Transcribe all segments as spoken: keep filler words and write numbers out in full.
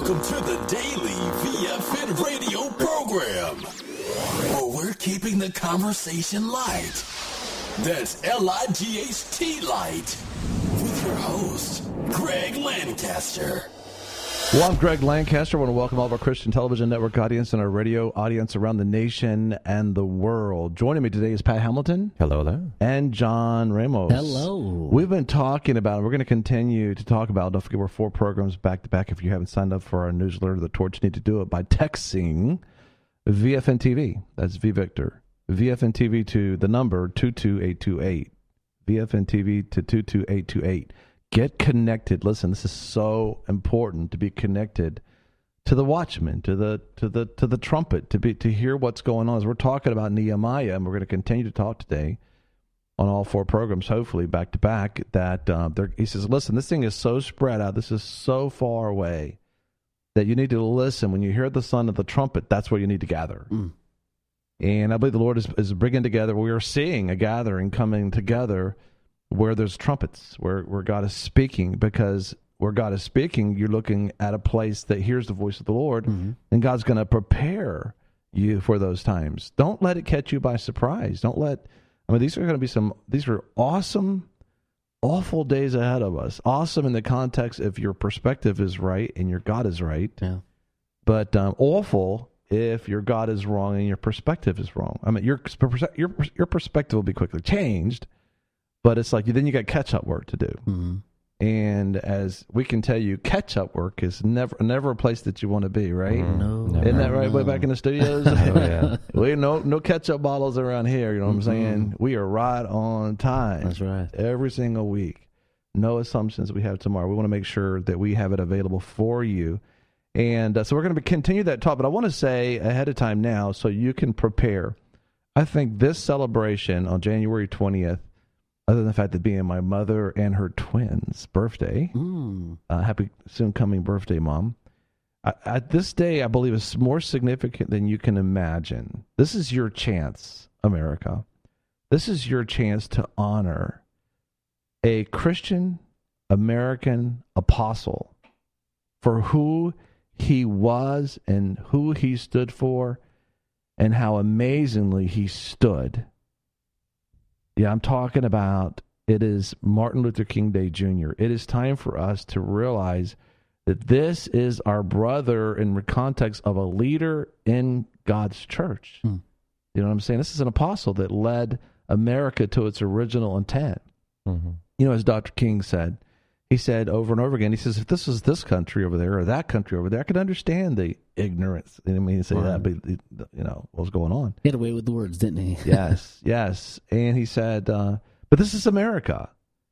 Welcome to the Daily V F N radio program, where we're keeping the conversation light. That's L I G H T light. With your host, Greg Lancaster. Well, I'm Greg Lancaster. I want to welcome all of our Christian Television Network audience and our radio audience around the nation and the world. Joining me today is Pat Hamilton. Hello there. And John Ramos. Hello. We've been talking about, we're going to continue to talk about, don't forget we're four programs back to back. If you haven't signed up for our newsletter, The Torch, you need to do it by texting V F N T V. That's V Victor. V F N T V to the number two two eight two eight. V F N T V to two two eight two eight. Get connected. Listen, this is so important to be connected to the watchman, to the to the to the trumpet, to be to hear what's going on. As we're talking about Nehemiah, and we're going to continue to talk today on all four programs, hopefully back to back. That uh, he says, listen, this thing is so spread out. This is so far away that you need to listen. When you hear the sound of the trumpet, that's where you need to gather. Mm. And I believe the Lord is, is bringing together. We are seeing a gathering coming together where there's trumpets, where, where God is speaking, because where God is speaking, you're looking at a place that hears the voice of the Lord, mm-hmm. and God's going to prepare you for those times. Don't let it catch you by surprise. Don't let, I mean, these are going to be some, these are awesome, awful days ahead of us. Awesome in the context if your perspective is right and your God is right, yeah. but um, awful if your God is wrong and your perspective is wrong. I mean, your your your perspective will be quickly changed, but it's like then you got catch-up work to do. Mm-hmm. And as we can tell you, catch-up work is never never a place that you want to be, right? Mm-hmm. No, Isn't never, that right? no. Way back in the studios? Oh, yeah. We no no catch-up bottles around here, you know what Mm-hmm. I'm saying? We are right on time. That's right. Every single week. No assumptions we have tomorrow. We want to make sure that we have it available for you. And uh, so we're going to continue that talk, but I want to say ahead of time now so you can prepare. I think this celebration on January twentieth, other than the fact that being my mother and her twins' birthday, Mm. uh, happy soon-coming birthday, Mom. I, at this day, I believe is more significant than you can imagine. This is your chance, America. This is your chance to honor a Christian American apostle for who he was and who he stood for and how amazingly he stood. Yeah, I'm talking about it is Martin Luther King Day Junior It is time for us to realize that this is our brother in the context of a leader in God's church. Hmm. You know what I'm saying? This is an apostle that led America to its original intent. Mm-hmm. You know, as Doctor King said, he said over and over again, he says, if this is this country over there or that country over there, I could understand the ignorance. I didn't mean to say Right. that, but, you know, what was going on. He had away with the words, didn't he? Yes, yes. And he said, uh, but this is America.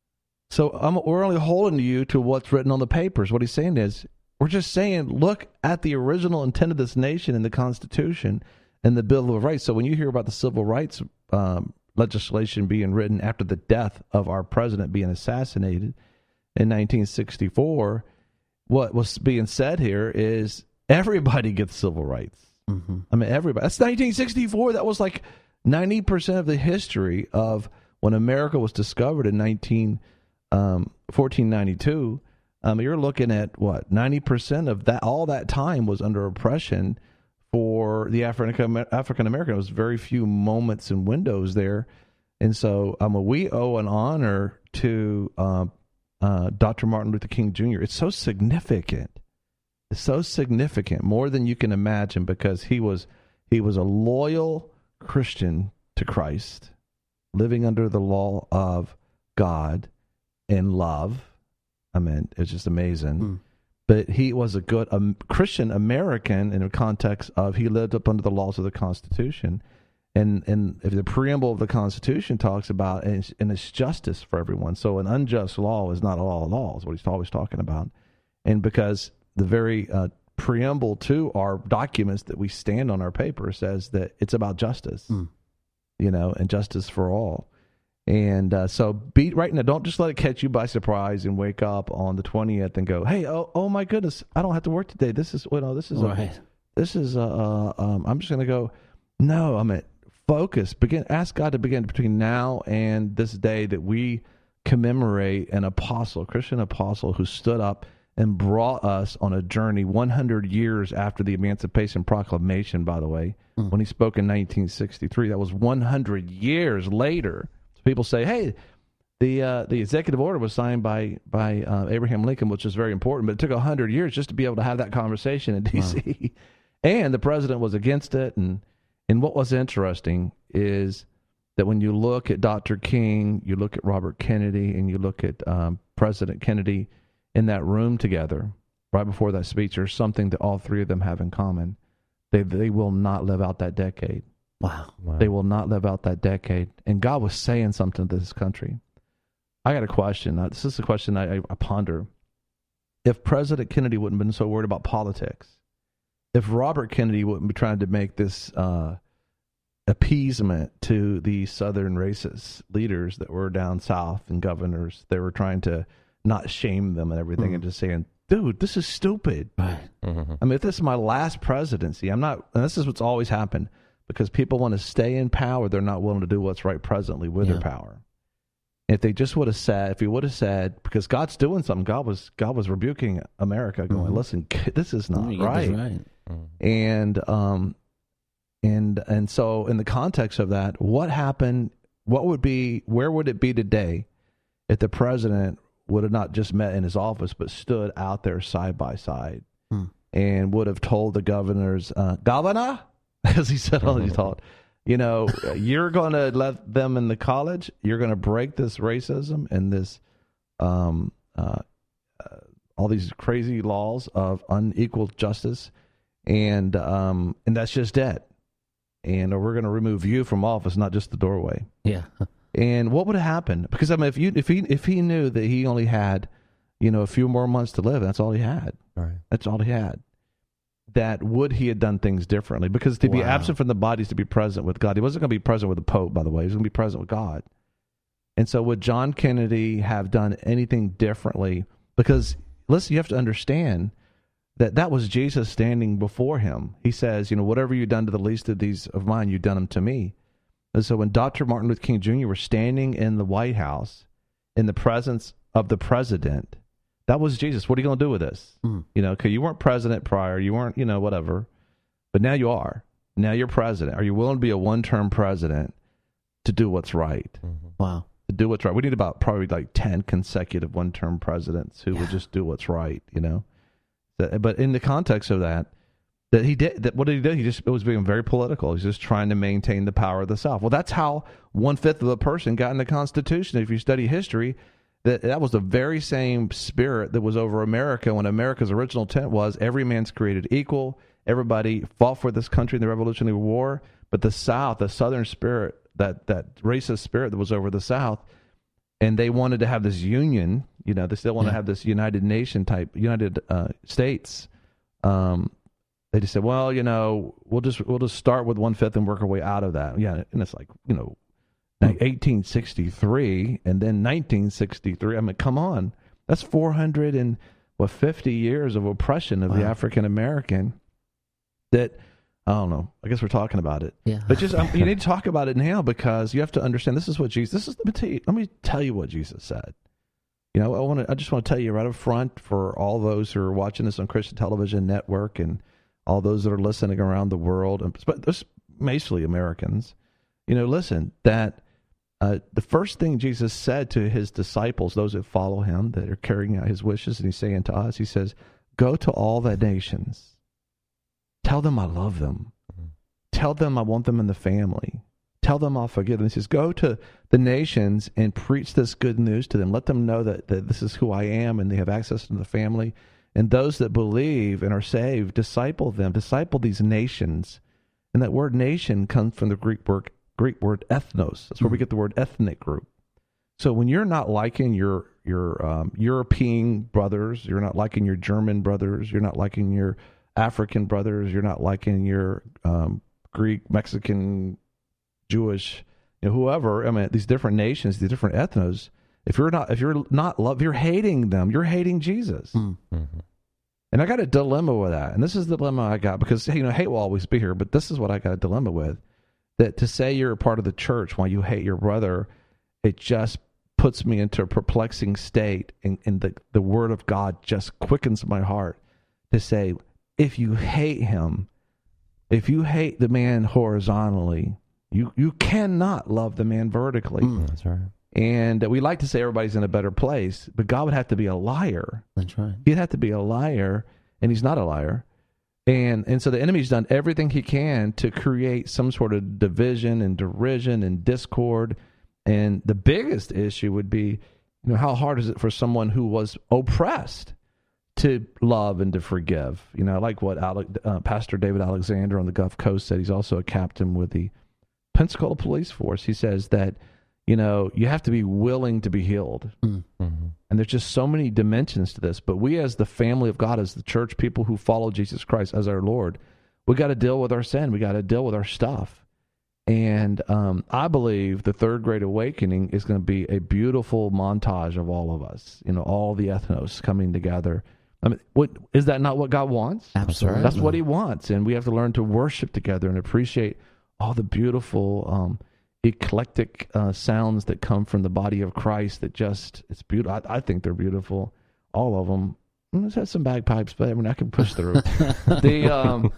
So I'm, we're only holding you to what's written on the papers. What he's saying is, we're just saying, look at the original intent of this nation in the Constitution and the Bill of Rights. So when you hear about the civil rights um, legislation being written after the death of our president being assassinated in nineteen sixty-four, what was being said here is everybody gets civil rights. Mm-hmm. I mean, everybody. That's nineteen sixty-four. That was like ninety percent of the history of when America was discovered in nineteen, um, fourteen ninety-two. Um, you're looking at, what, ninety percent of that, all that time was under oppression for the African African American. There was very few moments and windows there. And so um, we owe an honor to uh, uh, Doctor Martin Luther King Junior It's so significant. It's so significant, more than you can imagine, because he was he was a loyal Christian to Christ, living under the law of God in love. I mean, it's just amazing. Hmm. But he was a good um, Christian American in the context of he lived up under the laws of the Constitution. And and if the preamble of the Constitution talks about, and it's, and it's justice for everyone. So an unjust law is not a law of law, is what he's always talking about. And because the very uh, preamble to our documents that we stand on our paper says that it's about justice, Mm. you know, and justice for all. And uh, so be right now, don't just let it catch you by surprise and wake up on the twentieth and go, hey, oh, oh my goodness, I don't have to work today. This is, well, no, this is, Right. a, this is, a, uh, um, I'm just going to go, no, I'm at focus, begin, ask God to begin between now and this day that we commemorate an apostle, a Christian apostle who stood up and brought us on a journey one hundred years after the Emancipation Proclamation, by the way, mm. when he spoke in nineteen sixty-three. That was one hundred years later. So people say, hey, the uh, the executive order was signed by, by uh, Abraham Lincoln, which is very important, but it took one hundred years just to be able to have that conversation in D C Wow. And the president was against it. And, and what was interesting is that when you look at Doctor King, you look at Robert Kennedy, and you look at um, President Kennedy in that room together, right before that speech, there's something that all three of them have in common. They they will not live out that decade. Wow. wow. They will not live out that decade. And God was saying something to this country. I got a question. Uh, this is a question I, I ponder. If President Kennedy wouldn't have been so worried about politics, if Robert Kennedy wouldn't be trying to make this uh, appeasement to the Southern racist leaders that were down south and governors, they were trying to not shame them and everything, mm-hmm. and just saying, dude, this is stupid. Right. Mm-hmm. I mean, if this is my last presidency, I'm not, and this is what's always happened, because people want to stay in power, they're not willing to do what's right presently with yeah. their power. If they just would have said, if he would have said, because God's doing something, God was God was rebuking America, going, mm-hmm. listen, this is not right. right. Mm-hmm. And um, and and so in the context of that, what happened? What would be? Where would it be today if the president would have not just met in his office, but stood out there side by side hmm. and would have told the governors, uh, Governor, as he said all he taught, you know, you're going to let them in the college. You're going to break this racism and this, um, uh, uh, all these crazy laws of unequal justice. And, um, and that's just it. And or we're going to remove you from office, not just the doorway. Yeah. And what would have happened? Because I mean, if you if he if he knew that he only had, you know, a few more months to live, that's all he had. Right. That's all he had. That would he have done things differently? Because to wow. be absent from the body is to be present with God. He wasn't going to be present with the Pope, by the way. He was going to be present with God. And so, would John Kennedy have done anything differently? Because listen, you have to understand that that was Jesus standing before him. He says, you know, whatever you've done to the least of these of mine, you've done them to me. And so when Doctor Martin Luther King Junior was standing in the White House in the presence of the president, that was Jesus. What are you going to do with this? Mm. You know, because you weren't president prior. You weren't, you know, whatever. But now you are. Now you're president. Are you willing to be a one-term president to do what's right? Mm-hmm. Wow. To do what's right. We need about probably like ten consecutive one-term presidents who yeah. would just do what's right, you know. But in the context of that, that he did that. What did he do? He just it was being very political. He's just trying to maintain the power of the South. Well, that's how one fifth of the person got in the Constitution. If you study history, that that was the very same spirit that was over America when America's original intent was every man's created equal. Everybody fought for this country in the Revolutionary War, but the South, the Southern spirit, that that racist spirit that was over the South, and they wanted to have this union. You know, they still want yeah. to have this United Nation type, United uh, States. Um, They just said, well, you know, we'll just we'll just start with one fifth and work our way out of that. Yeah, and it's like, you know, eighteen sixty-three and then nineteen sixty-three. I mean, come on, that's four hundred and what fifty years of oppression of wow. the African American. That I don't know. I guess we're talking about it. Yeah. But just um, you need to talk about it now because you have to understand. This is what Jesus. This is let me tell you. Let me tell you what Jesus said. You know, I want to. I just want to tell you right up front for all those who are watching this on Christian Television Network and all those that are listening around the world, but this mostly Americans, you know, listen, that uh, the first thing Jesus said to his disciples, those that follow him, that are carrying out his wishes, and he's saying to us, he says, go to all the nations. Tell them I love them. Mm-hmm. Tell them I want them in the family. Tell them I'll forgive them. He says, go to the nations and preach this good news to them. Let them know that, that this is who I am and they have access to the family. And those that believe and are saved, disciple them, disciple these nations. And that word nation comes from the Greek word, Greek word ethnos. That's where we get the word ethnic group. So when you're not liking your your um, European brothers, you're not liking your German brothers, you're not liking your African brothers, you're not liking your um, Greek, Mexican, Jewish, you know, whoever, I mean, these different nations, these different ethnos, If you're not, if you're not love, you're hating them. You're hating Jesus. Mm-hmm. And I got a dilemma with that. And this is the dilemma I got because, you know, hate will always be here, but this is what I got a dilemma with. That to say you're a part of the church while you hate your brother, it just puts me into a perplexing state, and, and the, the word of God just quickens my heart to say, if you hate him, if you hate the man horizontally, you, you cannot love the man vertically. Mm, that's right. And we like to say everybody's in a better place, but God would have to be a liar. That's right. He'd have to be a liar, and he's not a liar. And and so the enemy's done everything he can to create some sort of division and derision and discord. And the biggest issue would be, you know, how hard is it for someone who was oppressed to love and to forgive? You know, like what Ale- uh, Pastor David Alexander on the Gulf Coast said. He's also a captain with the Pensacola Police Force. He says that, you know, you have to be willing to be healed. Mm-hmm. And there's just so many dimensions to this. But we as the family of God, as the church, people who follow Jesus Christ as our Lord, we got to deal with our sin. We got to deal with our stuff. And um, I believe the Third Great Awakening is going to be a beautiful montage of all of us, you know, all the ethnos coming together. I mean, what, is that not what God wants? Absolutely. That's what he wants. And we have to learn to worship together and appreciate all the beautiful um eclectic uh, sounds that come from the body of Christ. That just, it's beautiful. I, I think they're beautiful, all of them. Let's have some bagpipes, but I mean, I can push through. the um,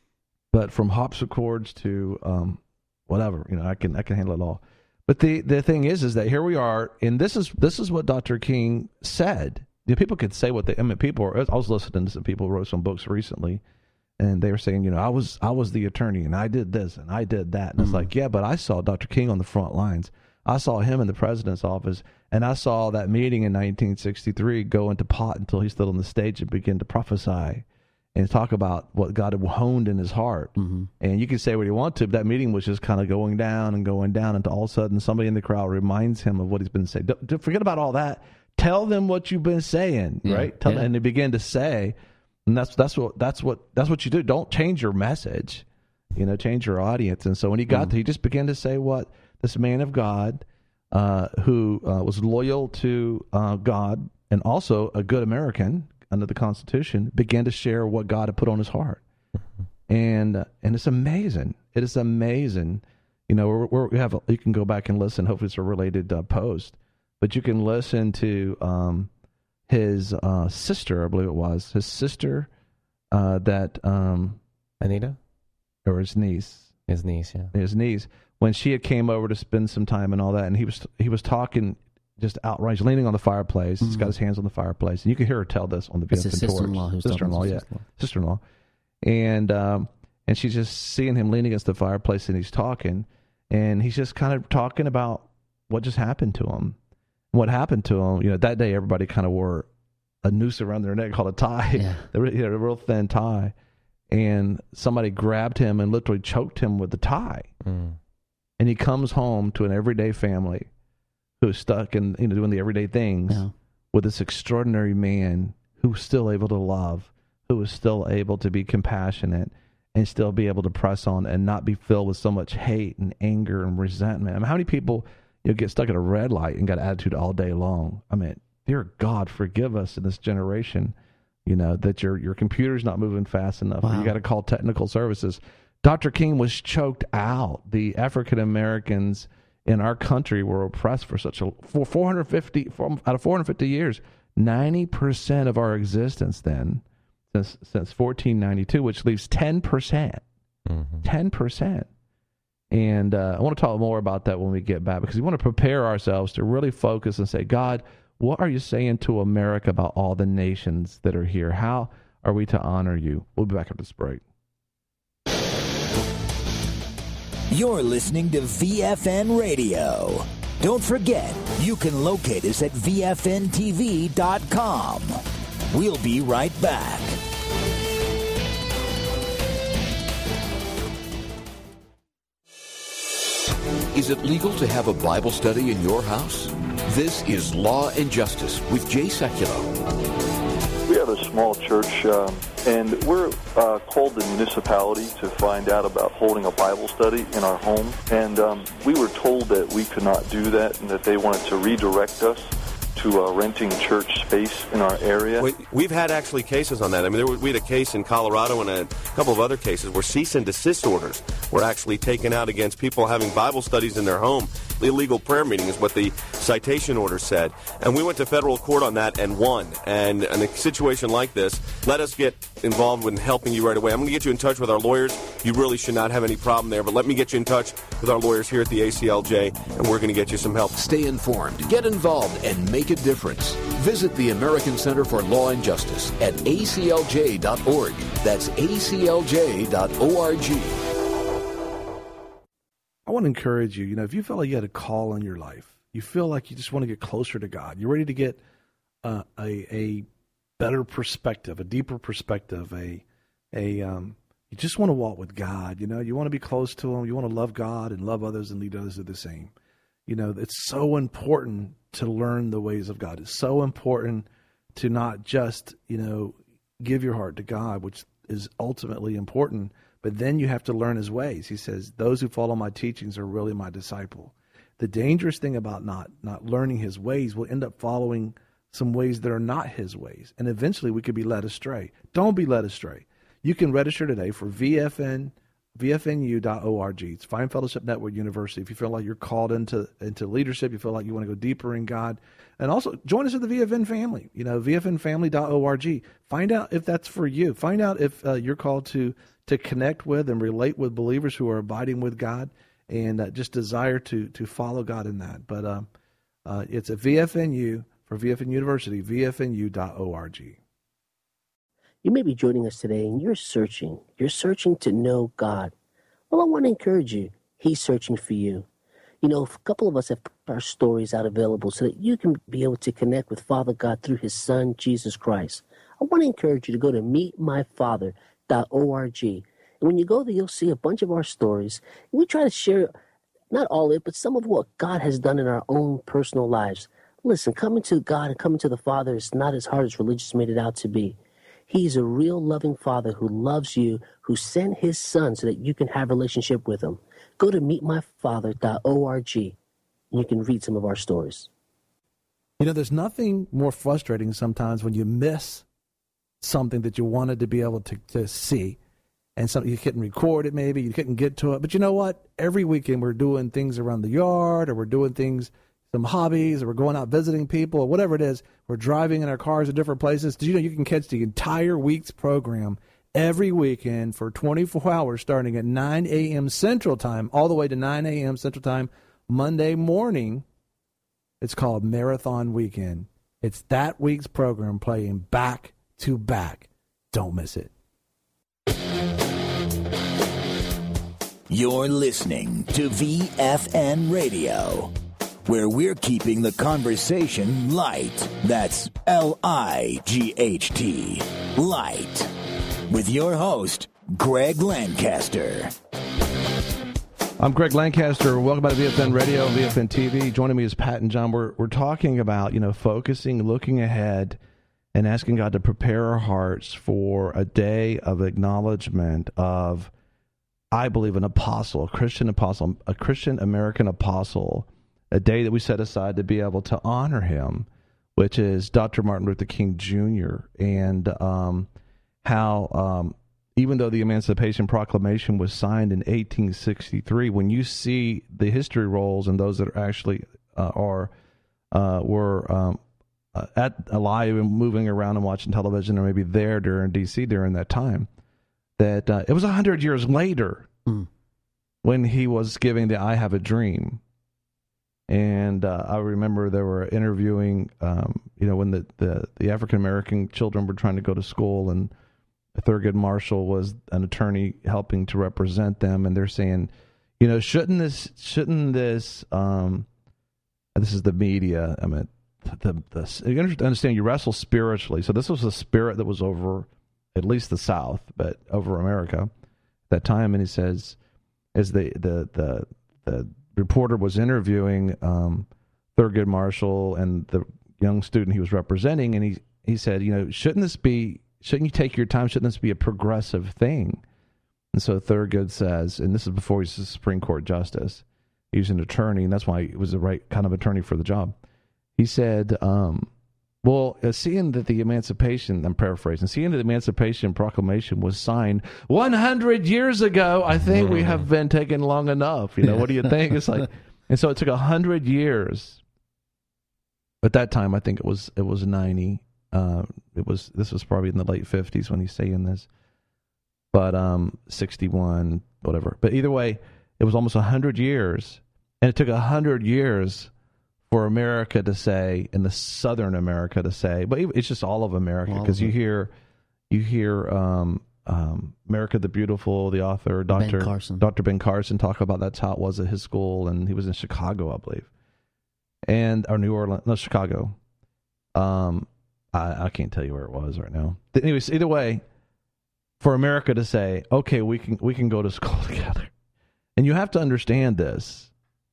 but from harpsichords to um, whatever, you know, I can I can handle it all. But the the thing is, is that here we are, and this is this is what Doctor King said. You know, people could say what they. I mean, people. Are, I was listening to some people who wrote some books recently. And they were saying, you know, I was I was the attorney, and I did this, and I did that. And mm-hmm. It's like, yeah, but I saw Doctor King on the front lines. I saw him in the president's office, and I saw that meeting in nineteen sixty-three go into pot until he stood on the stage and began to prophesy and talk about what God had honed in his heart. Mm-hmm. And you can say what you want to, but that meeting was just kind of going down and going down until all of a sudden somebody in the crowd reminds him of what he's been saying. Don't, don't forget about all that. Tell them what you've been saying, yeah. right? Tell yeah. them, and they begin to say. And that's that's what that's what that's what you do. Don't change your message, you know. Change your audience. And so when he got mm. there, he just began to say what this man of God, uh, who uh, was loyal to uh, God and also a good American under the Constitution, began to share what God had put on his heart. Mm-hmm. And uh, and it's amazing. It is amazing. You know, we're, we're, we have a, you can go back and listen. Hopefully, it's a related uh, post, but you can listen to. Um, His uh, sister, I believe it was, his sister uh, that... Um, Anita? Or his niece. His niece, yeah. His niece. When she had came over to spend some time and all that, and he was he was talking just outright, he's leaning on the fireplace. Mm-hmm. He's got his hands on the fireplace. And you can hear her tell this on the V F N Torch. Sister-in-law. Sister-in-law, yeah. Sister-in-law. Sister-in-law. And, um, and she's just seeing him leaning against the fireplace, and he's talking. And he's just kind of talking about what just happened to him. What happened to him, you know, that day everybody kind of wore a noose around their neck called a tie, yeah. you know, a real thin tie. And somebody grabbed him and literally choked him with the tie. Mm. And he comes home to an everyday family who's stuck in, you know, doing the everyday things yeah. with this extraordinary man who's still able to love, who is still able to be compassionate and still be able to press on and not be filled with so much hate and anger and resentment. I mean, how many people... You get stuck at a red light and got attitude all day long. I mean, dear God, forgive us in this generation, you know, that your your computer's not moving fast enough. Wow. Or you got to call technical services. Doctor King was choked out. The African Americans in our country were oppressed for such a for four hundred fifty for, out of four hundred fifty years. ninety percent of our existence then, since since fourteen ninety-two, which leaves ten percent. Mm-hmm. ten percent. And uh, I want to talk more about that when we get back, because we want to prepare ourselves to really focus and say, God, what are you saying to America about all the nations that are here? How are we to honor you? We'll be back after this break. You're listening to V F N Radio. Don't forget, you can locate us at V F N T V dot com. We'll be right back. Is it legal to have a Bible study in your house? This is Law and Justice with Jay Sekulow. We have a small church, um, and we're uh, called the municipality to find out about holding a Bible study in our home. And um, we were told that we could not do that and that they wanted to redirect us to uh, renting church space in our area. We, we've had actually cases on that. I mean, there were, we had a case in Colorado and a couple of other cases where cease and desist orders were actually taken out against people having Bible studies in their home. illegal prayer meeting is what the citation order said. And we went to federal court on that and won. And in a situation like this, let us get involved with helping you right away. I'm going to get you in touch with our lawyers. You really should not have any problem there, but let me get you in touch with our lawyers here at the A C L J, and we're going to get you some help. Stay informed, get involved, and make a difference. Visit the American Center for Law and Justice at A C L J dot org. That's A C L J dot org. I want to encourage you, you know, if you feel like you had a call in your life, you feel like you just want to get closer to God, you're ready to get uh, a a better perspective, a deeper perspective, a a um, you just want to walk with God, you know, you want to be close to Him, you want to love God and love others and lead others to the same. You know, it's so important to learn the ways of God. It's so important to not just, you know, give your heart to God, which is ultimately important, but then you have to learn His ways. He says, those who follow my teachings are really my disciple. The dangerous thing about not not learning His ways, will end up following some ways that are not His ways. And eventually we could be led astray. Don't be led astray. You can register today for V F N, V F N U dot org. It's Fine Fellowship Network University. If you feel like you're called into, into leadership, you feel like you want to go deeper in God. And also join us at the V F N family, you know, V F N family dot org. Find out if that's for you. Find out if uh, you're called to to connect with and relate with believers who are abiding with God and uh, just desire to to follow God in that. But um, uh, it's a V F N U for V F N University, V F N U dot org. You may be joining us today and you're searching. You're searching to know God. Well, I want to encourage you. He's searching for you. You know, a couple of us have put our stories out available so that you can be able to connect with Father God through His Son, Jesus Christ. I want to encourage you to go to meet my father dot org. And when you go there, you'll see a bunch of our stories. And we try to share, not all of it, but some of what God has done in our own personal lives. Listen, coming to God and coming to the Father is not as hard as religious made it out to be. He's a real loving Father who loves you, who sent His Son so that you can have a relationship with Him. Go to meet my father dot org and you can read some of our stories. You know, there's nothing more frustrating sometimes when you miss something that you wanted to be able to, to see, and something you couldn't record it maybe, you couldn't get to it. But you know what? Every weekend we're doing things around the yard, or we're doing things, some hobbies, or we're going out visiting people, or whatever it is. We're driving in our cars to different places. Did you know you can catch the entire week's program every weekend for twenty-four hours starting at nine a.m. Central Time all the way to nine a.m. Central Time Monday morning? It's called Marathon Weekend. It's that week's program playing back to back. Don't miss it. You're listening to V F N Radio, where we're keeping the conversation light. That's L I G H T, light. With your host, Greg Lancaster. I'm Greg Lancaster. Welcome back to V F N Radio, V F N T V. Joining me is Pat and John. We're, we're talking about, you know, focusing, looking ahead, and asking God to prepare our hearts for a day of acknowledgement of, I believe, an apostle, a Christian apostle, a Christian American apostle, a day that we set aside to be able to honor him, which is Doctor Martin Luther King Junior And um, how, um, even though the Emancipation Proclamation was signed in eighteen sixty-three, when you see the history rolls and those that are actually uh, are uh, were um, uh, at alive and moving around and watching television, or maybe there during D C during that time, that uh, it was a hundred years later mm. when he was giving the "I Have a Dream." And uh, I remember they were interviewing, um, you know, when the, the, the African-American children were trying to go to school, and Thurgood Marshall was an attorney helping to represent them. And they're saying, you know, shouldn't this, shouldn't this, um, this is the media, I mean, the, the, you understand, you wrestle spiritually. So this was a spirit that was over at least the South, but over America at that time. And he says, as the, the, the, the, reporter was interviewing um, Thurgood Marshall and the young student he was representing, and he, he said, you know, shouldn't this be, shouldn't you take your time? Shouldn't this be a progressive thing? And so Thurgood says, and this is before he's a Supreme Court justice, he was an attorney, and that's why he was the right kind of attorney for the job. He said, um, well, uh, seeing that the Emancipation, I'm paraphrasing, seeing that the Emancipation Proclamation was signed one hundred years ago, I think we have been taking long enough. You know, what do you think? It's like, And so it took a hundred years. At that time, I think it was it was ninety. Uh, it was this was probably in the late fifties when he's saying this, but um, sixty-one, whatever. But either way, it was almost a hundred years, and it took a hundred years for America to say, in the Southern America to say, but it's just all of America, because you hear, you hear um, um, America the Beautiful, the author, Doctor Ben Carson. Doctor Ben Carson talk about that's how it was at his school, and he was in Chicago, I believe, and or New Orleans, no, Chicago. Um, I, I can't tell you where it was right now. But anyways, either way, for America to say, okay, we can we can go to school together, and you have to understand this.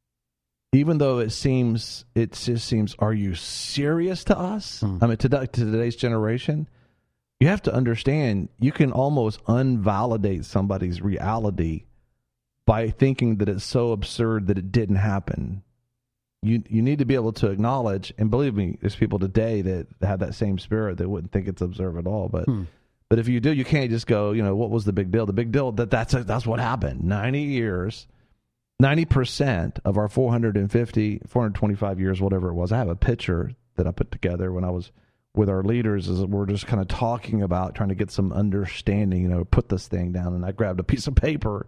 Even though it seems, it just seems, are you serious to us? Mm. I mean, to, to today's generation, you have to understand, you can almost unvalidate somebody's reality by thinking that it's so absurd that it didn't happen. You you need to be able to acknowledge, and believe me, there's people today that have that same spirit that wouldn't think it's absurd at all. But mm. but if you do, you can't just go, you know, what was the big deal? The big deal that that's a, that's what happened. Ninety years. ninety percent of our four hundred fifty, four hundred twenty-five years, whatever it was, I have a picture that I put together when I was with our leaders, is we're just kind of talking about trying to get some understanding, you know, put this thing down. And I grabbed a piece of paper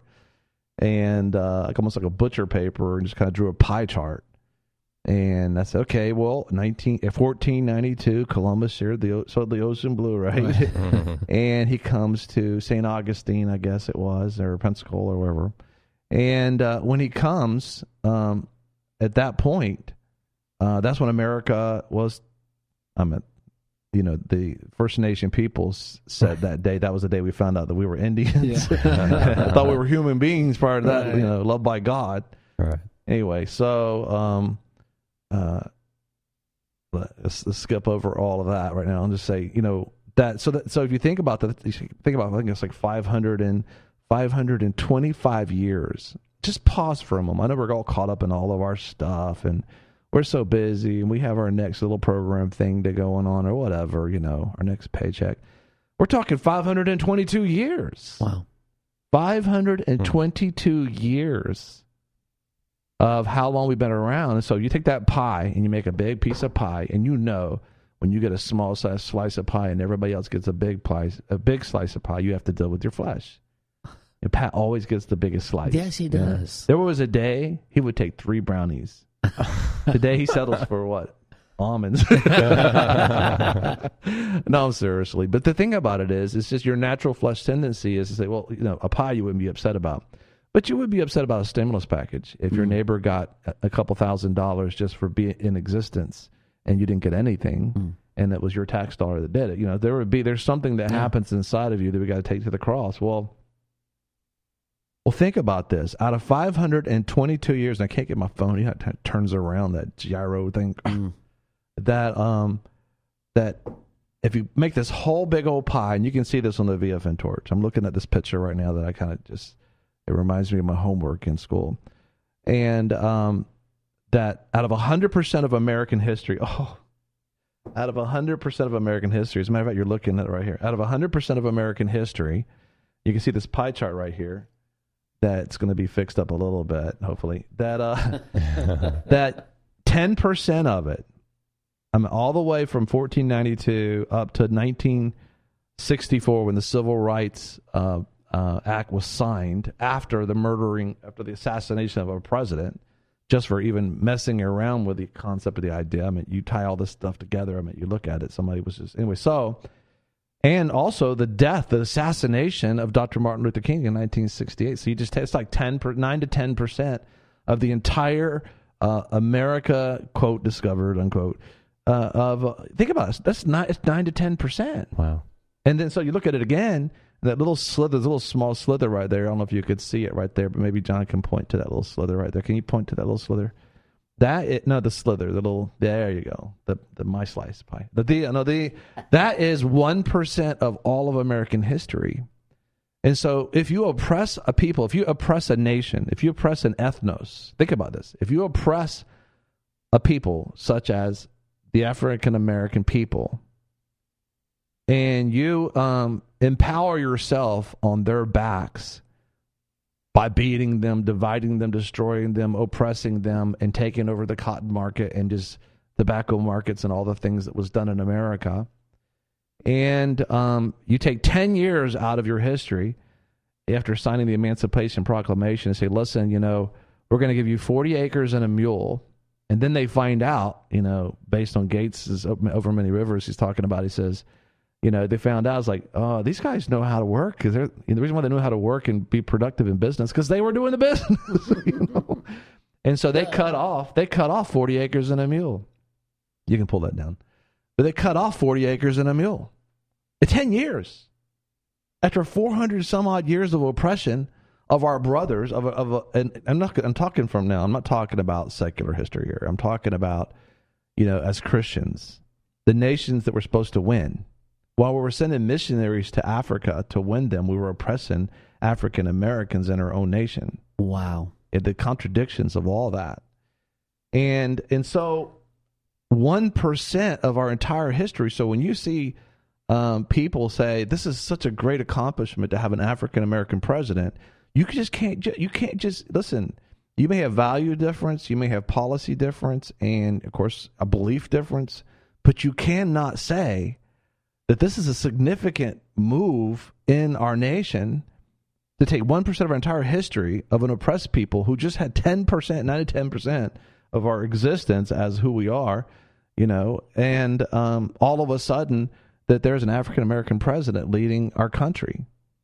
and uh, like almost like a butcher paper and just kind of drew a pie chart. And I said, okay, well, nineteen, fourteen ninety-two, Columbus here, the, so the ocean blue, right? And he comes to Saint Augustine, I guess it was, or Pensacola or wherever. And uh, when he comes, um, at that point, uh, that's when America was, I mean, you know, the First Nation peoples said that day, that was the day we found out that we were Indians. Yeah. I thought we were human beings prior to that, right. You know, loved by God. Right. Anyway, so um, uh, let's, let's skip over all of that right now and just say, you know, that, so that, so if you think about that, you think about, I think it's like five hundred and five hundred twenty-five years. Just pause for a moment. I know we're all caught up in all of our stuff, and we're so busy, and we have our next little program thing to going on or whatever, you know, our next paycheck. We're talking five hundred twenty-two years. Wow. five hundred twenty-two hmm. years of how long we've been around. And so you take that pie and you make a big piece of pie, and you know when you get a small size slice of pie and everybody else gets a big pie, a big slice of pie, you have to deal with your flesh. And Pat always gets the biggest slice. Yes, he does. Yeah. There was a day he would take three brownies. Today he settles for what? Almonds. No, seriously. But the thing about it is, it's just your natural flesh tendency is to say, well, you know, a pie you wouldn't be upset about. But you would be upset about a stimulus package if your mm. neighbor got a couple thousand dollars just for being in existence and you didn't get anything. Mm. And it was your tax dollar that did it. You know, there would be, there's something that yeah. happens inside of you that we got to take to the cross. Well, Well, think about this. Out of five hundred twenty-two years, and I can't get my phone. You know, it turns around, that gyro thing. Mm. That um, that if you make this whole big old pie, and you can see this on the V F N torch. I'm looking at this picture right now that I kind of just, it reminds me of my homework in school. And um, that out of one hundred percent of American history, oh, out of one hundred percent of American history, as a matter of fact, you're looking at it right here. Out of one hundred percent of American history, you can see this pie chart right here. That's going to be fixed up a little bit, hopefully. That uh, that ten percent of it, I mean, all the way from fourteen ninety-two up to nineteen sixty-four, when the Civil Rights uh, uh, Act was signed, after the murdering, after the assassination of a president, just for even messing around with the concept of the idea. I mean, you tie all this stuff together. I mean, you look at it. Somebody was just anyway. So. And also the death, the assassination of Doctor Martin Luther King in nineteen sixty-eight. So you just it's like ten, nine to ten percent of the entire uh, America, quote, discovered, unquote, uh, of, uh, think about it, that's not, it's nine to ten percent. Wow. And then so you look at it again, that little slither, this little small slither right there. I don't know if you could see it right there, but maybe John can point to that little slither right there. Can you point to that little slither? That it, no, the slither, the little, there you go, the the my slice pie. The, the no, the that is one percent of all of American history. And so, if you oppress a people, if you oppress a nation, if you oppress an ethnos, think about this: if you oppress a people such as the African American people, and you um, empower yourself on their backs by beating them, dividing them, destroying them, oppressing them, and taking over the cotton market and just tobacco markets and all the things that was done in America. And um, you take ten years out of your history after signing the Emancipation Proclamation and say, listen, you know, we're going to give you forty acres and a mule. And then they find out, you know, based on Gates' Over Many Rivers, he's talking about, he says, you know, they found out, it's like, oh, these guys know how to work. Because you know, the reason why they knew how to work and be productive in business, because they were doing the business. You know? And so they cut off, they cut off forty acres and a mule. You can pull that down. But they cut off forty acres and a mule. In ten years. After four hundred some odd years of oppression of our brothers, of a, of a, and I'm not, I'm talking from now, I'm not talking about secular history here. I'm talking about, you know, as Christians, the nations that were supposed to win. While we were sending missionaries to Africa to win them, we were oppressing African Americans in our own nation. Wow. And the contradictions of all that. And, and so one percent of our entire history. So when you see um, people say, this is such a great accomplishment to have an African American president, you just can't, you can't just, listen, you may have value difference, you may have policy difference, and, of course, a belief difference, but you cannot say that this is a significant move in our nation to take one percent of our entire history of an oppressed people who just had ten percent, nine to ten percent of our existence as who we are, you know, and um, all of a sudden that there's an African-American president leading our country.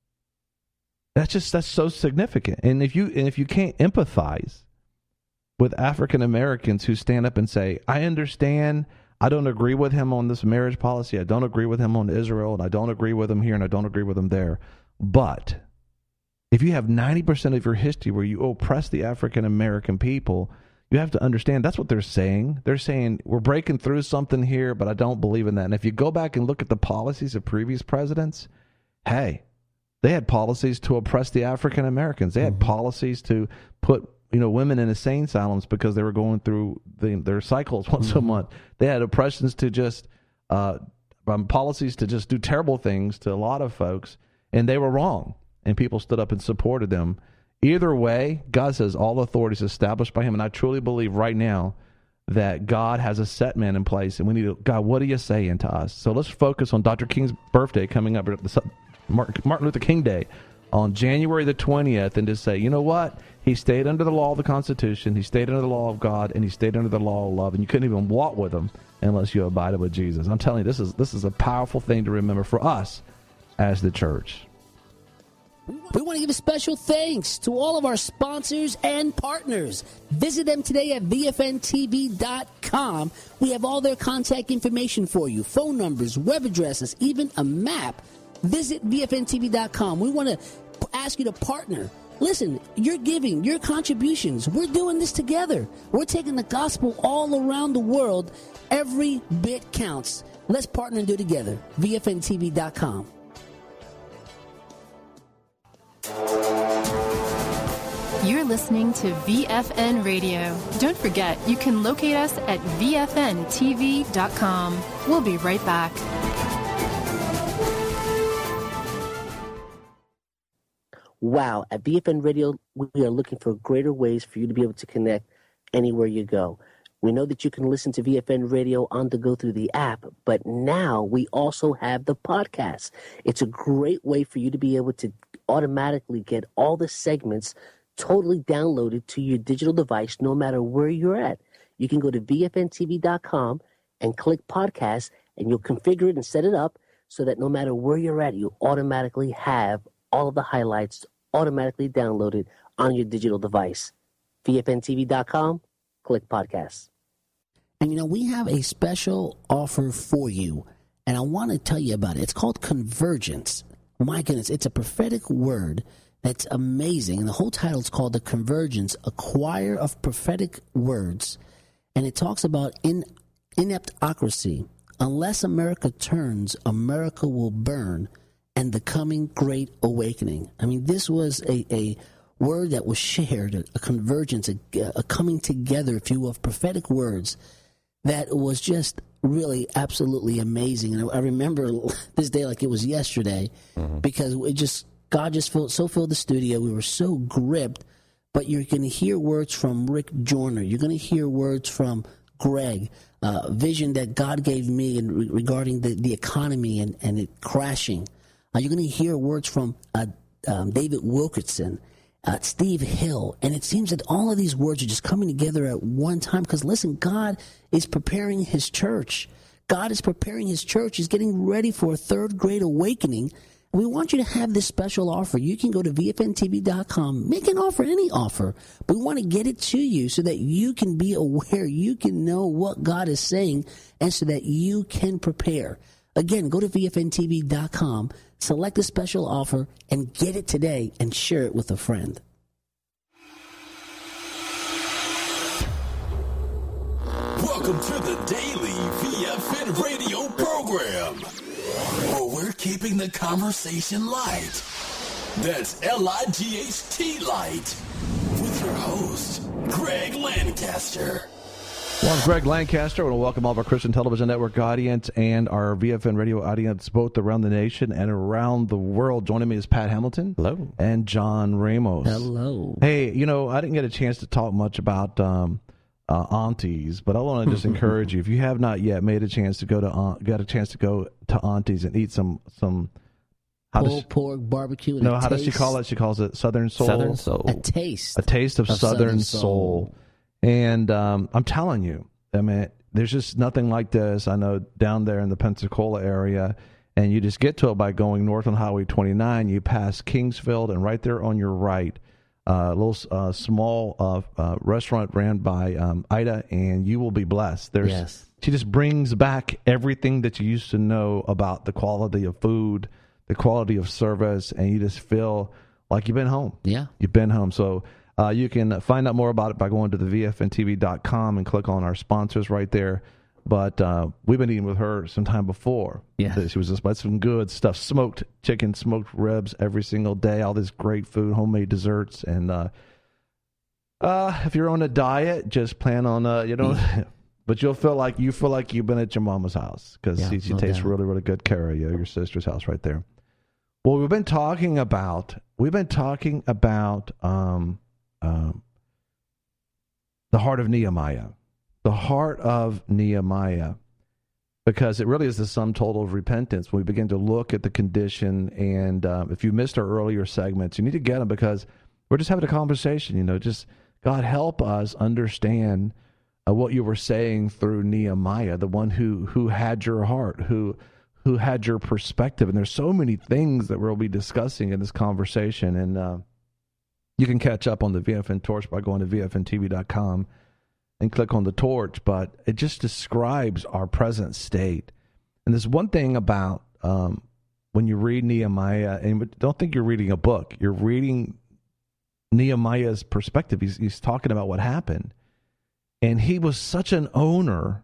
That's just, that's so significant. And if you, and if you can't empathize with African Americans who stand up and say, I understand, I don't agree with him on this marriage policy, I don't agree with him on Israel, and I don't agree with him here, and I don't agree with him there. But if you have ninety percent of your history where you oppress the African American people, you have to understand that's what they're saying. They're saying, we're breaking through something here, but I don't believe in that. And if you go back and look at the policies of previous presidents, hey, they had policies to oppress the African Americans. They had mm-hmm. policies to put, you know, women in insane asylums because they were going through the, their cycles once mm-hmm. a month. They had oppressions to just, uh, um, policies to just do terrible things to a lot of folks, and they were wrong. And people stood up and supported them. Either way, God says all authority is established by him, and I truly believe right now that God has a set man in place, and we need to, God, what are you saying to us? So let's focus on Doctor King's birthday coming up, Martin Luther King Day, on January the twentieth, and just say, you know what? He stayed under the law of the Constitution, he stayed under the law of God, and he stayed under the law of love, and you couldn't even walk with him unless you abided with Jesus. I'm telling you, this is this is a powerful thing to remember for us as the church. We want to give a special thanks to all of our sponsors and partners. Visit them today at V F N T V dot com. We have all their contact information for you, phone numbers, web addresses, even a map. Visit V F N T V dot com. We want to ask you to partner. Listen, you're giving, your contributions. We're doing this together. We're taking the gospel all around the world. Every bit counts. Let's partner and do it together. V F N T V dot com. You're listening to V F N Radio. Don't forget, you can locate us at V F N T V dot com. We'll be right back. Wow, at V F N Radio, we are looking for greater ways for you to be able to connect anywhere you go. We know that you can listen to V F N Radio on the go through the app, but now we also have the podcast. It's a great way for you to be able to automatically get all the segments totally downloaded to your digital device no matter where you're at. You can go to V F N T V dot com and click podcast, and you'll configure it and set it up so that no matter where you're at, you automatically have all of the highlights automatically downloaded on your digital device. V F N T V dot com, click podcast. And you know, we have a special offer for you, and I want to tell you about it. It's called Convergence. My goodness, it's a prophetic word that's amazing. And the whole title is called The Convergence, a choir of prophetic words. And it talks about in, ineptocracy. Unless America turns, America will burn, and the coming great awakening. I mean, this was a, a word that was shared, a, a convergence, a, a coming together, if you will, of prophetic words that was just really absolutely amazing. And I, I remember this day like it was yesterday, mm-hmm. because it just God just filled, so filled the studio. We were so gripped. But you're going to hear words from Rick Joyner. You're going to hear words from Greg. Uh, vision that God gave me in re- regarding the, the economy and, and it crashing. Uh, you're going to hear words from uh, um, David Wilkerson, uh, Steve Hill. And it seems that all of these words are just coming together at one time. Because, listen, God is preparing his church. God is preparing his church. He's getting ready for a third great awakening. We want you to have this special offer. You can go to V F N T V dot com, make an offer, any offer. But we want to get it to you so that you can be aware, you can know what God is saying, and so that you can prepare. Again, go to V F N T V dot com, select a special offer, and get it today and share it with a friend. Welcome to the Daily V F N Radio program, where we're keeping the conversation light. That's L I G H T Light, with your host, Greg Lancaster. Well, I'm Greg Lancaster. I want to welcome all of our Christian Television Network audience and our V F N Radio audience, both around the nation and around the world. Joining me is Pat Hamilton. Hello. And John Ramos. Hello. Hey, you know, I didn't get a chance to talk much about um, uh, aunties, but I want to just encourage you, if you have not yet made a chance to go to aunt, got a chance to go to aunties and eat some some how Pulled does, pork barbecue. no, a how does she taste- call it? She calls it Southern Soul. Southern Soul. A taste. A taste of, of Southern, Southern Soul. Soul. And um, I'm telling you, I mean, there's just nothing like this. I know down there in the Pensacola area, and you just get to it by going north on Highway twenty-nine. You pass Kingsfield, and right there on your right, a uh, little uh, small uh, uh, restaurant ran by um, Ida, and you will be blessed. There's, Yes. She just brings back everything that you used to know about the quality of food, the quality of service, and you just feel like you've been home. Yeah. You've been home. So uh, you can find out more about it by going to the V F N T V dot com and click on our sponsors right there. But uh, we've been eating with her some time before. Yeah. She was just about some good stuff. Smoked chicken, smoked ribs every single day, all this great food, homemade desserts. And uh, uh, if you're on a diet, just plan on, uh, you know, Mm. but you'll feel like you feel like you've been at your mama's house because Yeah, she, she no takes doubt. really, really good care of you, your sister's house right there. Well, we've been talking about, we've been talking about um, um, the heart of Nehemiah. The heart of Nehemiah, because it really is the sum total of repentance. When we begin to look at the condition, and um, if you missed our earlier segments, you need to get them because we're just having a conversation. You know, just God help us understand uh, what you were saying through Nehemiah, the one who who had your heart, who who had your perspective. And there's so many things that we'll be discussing in this conversation, and uh, you can catch up on the V F N Torch by going to V F N T V dot com. and click on the torch, but it just describes our present state. And there's one thing about um, when you read Nehemiah, and don't think you're reading a book, you're reading Nehemiah's perspective. He's, he's talking about what happened. And he was such an owner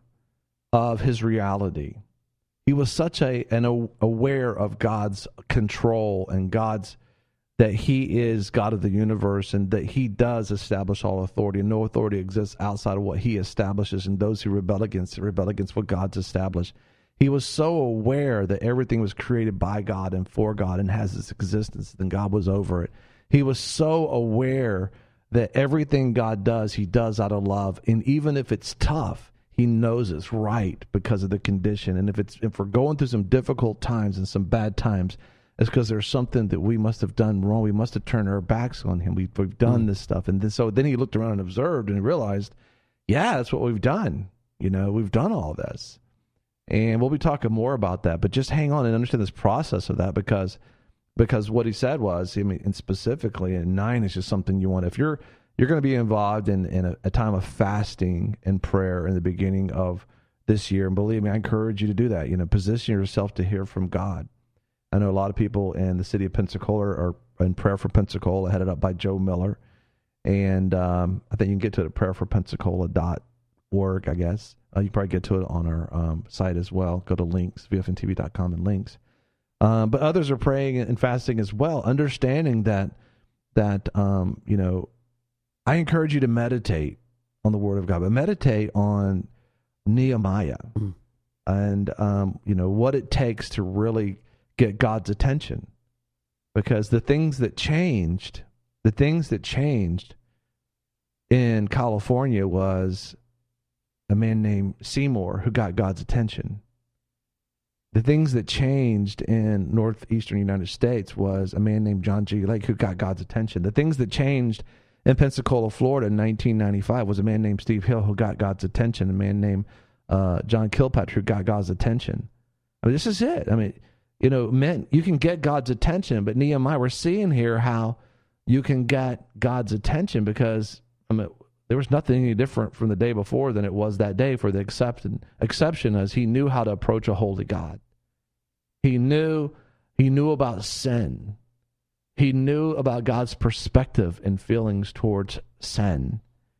of his reality. He was such a an aware of God's control and God's that he is God of the universe and that he does establish all authority, and no authority exists outside of what he establishes, and those who rebel against it rebel against what God's established. He was so aware that everything was created by God and for God and has its existence, and God was over it. He was so aware that everything God does, he does out of love, and even if it's tough, he knows it's right because of the condition. And if it's if we're going through some difficult times and some bad times, it's because there's something that we must have done wrong. We must have turned our backs on him. We've, we've done mm. this stuff. And then, so then he looked around and observed and realized, yeah, that's what we've done. You know, we've done all this. And we'll be talking more about that. But just hang on and understand this process of that, because because what he said was, I mean, and specifically in nine is just something you want. If you're you're going to be involved in, in a, a time of fasting and prayer in the beginning of this year, and believe me, I encourage you to do that. You know, position yourself to hear from God. I know a lot of people in the city of Pensacola are in Prayer for Pensacola, headed up by Joe Miller. And um, I think you can get to it at prayer for pensacola dot org, I guess. Uh, you can probably get to it on our um, site as well. Go to links, V F N T V dot com and links. Um, but others are praying and fasting as well, understanding that, that um, you know, I encourage you to meditate on the Word of God, but meditate on Nehemiah mm. and, um, you know, what it takes to really get God's attention. because the things that changed, the things that changed in California was a man named Seymour who got God's attention. The things that changed in northeastern United States was a man named John G. Lake who got God's attention. The things that changed in Pensacola, Florida in nineteen ninety-five was a man named Steve Hill who got God's attention, a man named uh, John Kilpatrick who got God's attention. I mean, this is it. I mean, you know, men, you can get God's attention, but Nehemiah, we're seeing here how you can get God's attention because, I mean, there was nothing any different from the day before than it was that day, for the exception, exception as he knew how to approach a holy God. He knew, he knew about sin. He knew about God's perspective and feelings towards sin.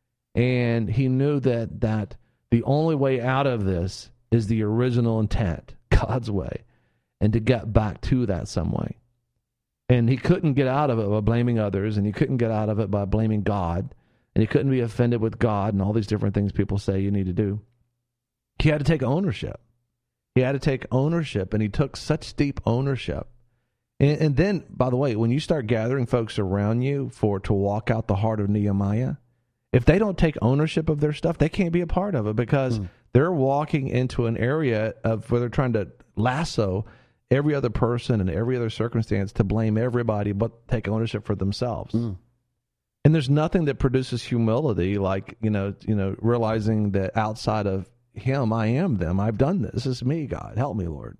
And he knew that, that the only way out of this is the original intent, God's way, and to get back to that some way. And he couldn't get out of it by blaming others, and he couldn't get out of it by blaming God. And he couldn't be offended with God and all these different things people say you need to do. He had to take ownership. He had to take ownership, and he took such deep ownership. And, and then, by the way, when you start gathering folks around you for to walk out the heart of Nehemiah, if they don't take ownership of their stuff, they can't be a part of it because mm. they're walking into an area of where they're trying to lasso every other person and every other circumstance to blame everybody but take ownership for themselves. Mm. And there's nothing that produces humility like, you know, you know, realizing that outside of him, I am them. I've done this. This is me, God. Help me, Lord.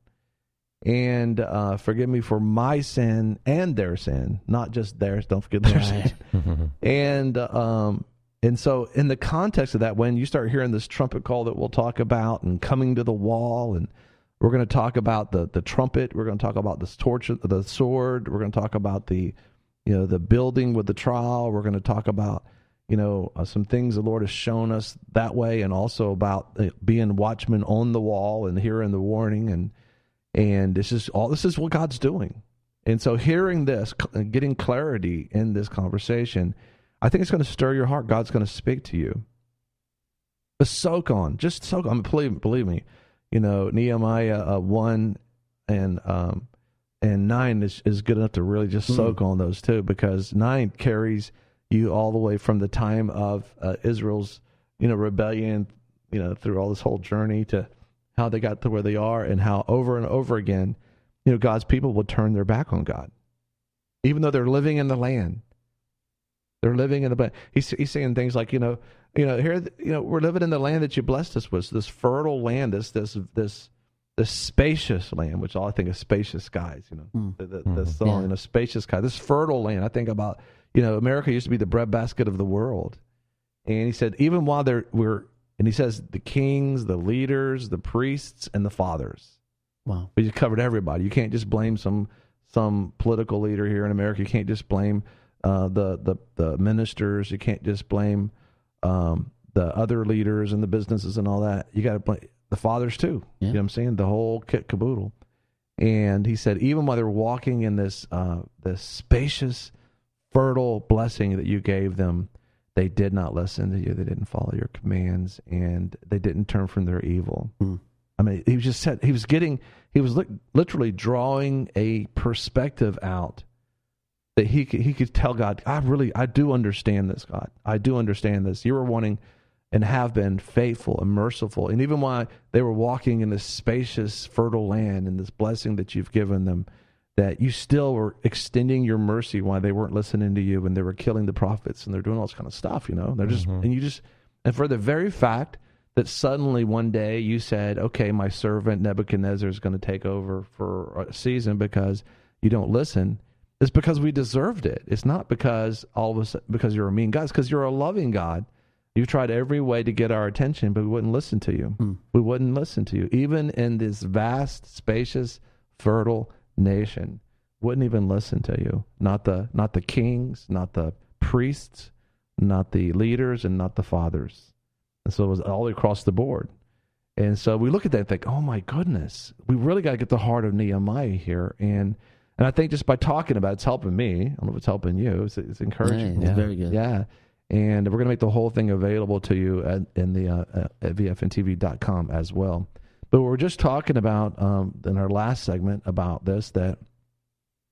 And uh, forgive me for my sin and their sin, not just theirs. Don't forget their right. sin. and um, and so in the context of that, when you start hearing this trumpet call that we'll talk about and coming to the wall, and we're going to talk about the, the trumpet, we're going to talk about the torch, the sword, we're going to talk about the You know, the building with the trial. We're going to talk about, you know, uh, some things the Lord has shown us that way, and also about uh, being watchmen on the wall and hearing the warning. And and this is all. This is what God's doing. And so, hearing this, cl- getting clarity in this conversation, I think it's going to stir your heart. God's going to speak to you. But soak on, just soak on. I mean, believe, believe me, you know, Nehemiah uh, one and. Um, And nine is, is good enough to really just soak mm. on those two, because nine carries you all the way from the time of uh, Israel's, you know, rebellion, you know, through all this whole journey to how they got to where they are, and how over and over again, you know, God's people will turn their back on God, even though they're living in the land. They're living in the land. He's he's saying things like, you know, you know, here, you know, we're living in the land that you blessed us with, this fertile land, this this this. The spacious land, which all I think is spacious skies, you know, mm. the, the, the mm. song, yeah. you know, spacious sky, this fertile land. I think about, you know, America used to be the breadbasket of the world. And he said, even while they're, we're, and he says, the kings, the leaders, the priests, and the fathers. Wow. But you covered everybody. You can't just blame some, some political leader here in America. You can't just blame uh, the, the, the ministers. You can't just blame um, the other leaders and the businesses and all that. You got to blame the fathers too. Yeah. You know what I'm saying? The whole kit caboodle. And he said, even while they're walking in this uh, this spacious, fertile blessing that you gave them, they did not listen to you. They didn't follow your commands, and they didn't turn from their evil. Mm. I mean, he was just said he was getting he was li- literally drawing a perspective out that he could, he could tell God, I really I do understand this, God. I do understand this. You were wanting and have been faithful and merciful. And even while they were walking in this spacious, fertile land and this blessing that you've given them, that you still were extending your mercy while they weren't listening to you, and they were killing the prophets, and they're doing all this kind of stuff, you know. They're just, mm-hmm. and you just, and for the very fact that suddenly one day you said, okay, my servant Nebuchadnezzar is going to take over for a season because you don't listen, it's because we deserved it. It's not because all of us, because you're a mean God. It's because you're a loving God. You've tried every way to get our attention, but we wouldn't listen to you. Mm. We wouldn't listen to you. Even in this vast, spacious, fertile nation, wouldn't even listen to you. Not the not the kings, not the priests, not the leaders, and not the fathers. And so it was all across the board. And so we look at that and think, oh my goodness, we really got to get the heart of Nehemiah here. And and I think just by talking about it, it's helping me. I don't know if it's helping you. It's, it's encouraging. Yeah, it's very good. Yeah. And we're going to make the whole thing available to you at, in the uh, at V F N T V dot com as well. But we're just talking about um, in our last segment about this, that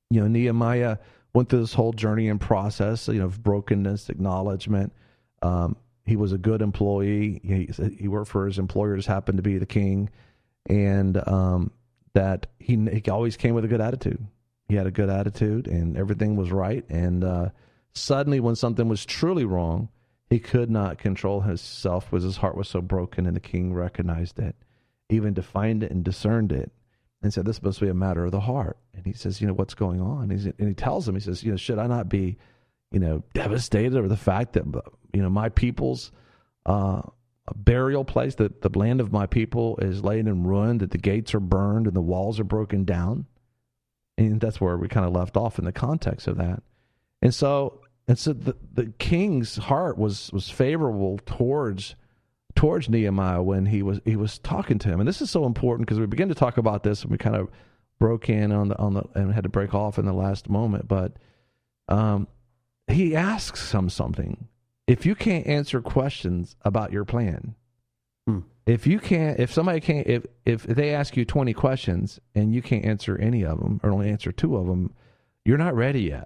you know, Nehemiah went through this whole journey and process, you know, of brokenness, acknowledgement. Um, he was a good employee. He, he worked for his employer, just happened to be the king, and um, that he he always came with a good attitude. He had a good attitude, and everything was right. And uh, suddenly, when something was truly wrong, he could not control himself because his heart was so broken, and the king recognized it, even defined it and discerned it, and said, "This must be a matter of the heart." And he says, "You know, what's going on?" He's, and he tells him, he says, "You know, should I not be, you know, devastated over the fact that, you know, my people's uh, burial place, that the land of my people is laid in ruin, that the gates are burned and the walls are broken down?" And that's where we kind of left off in the context of that. And so, and so the, the king's heart was was favorable towards towards Nehemiah when he was he was talking to him. And this is so important because we begin to talk about this, and we kind of broke in on the on the and had to break off in the last moment. But um, he asks him something. If you can't answer questions about your plan, hmm. if you can't, if somebody can't, if if they ask you twenty questions and you can't answer any of them or only answer two of them, you're not ready yet.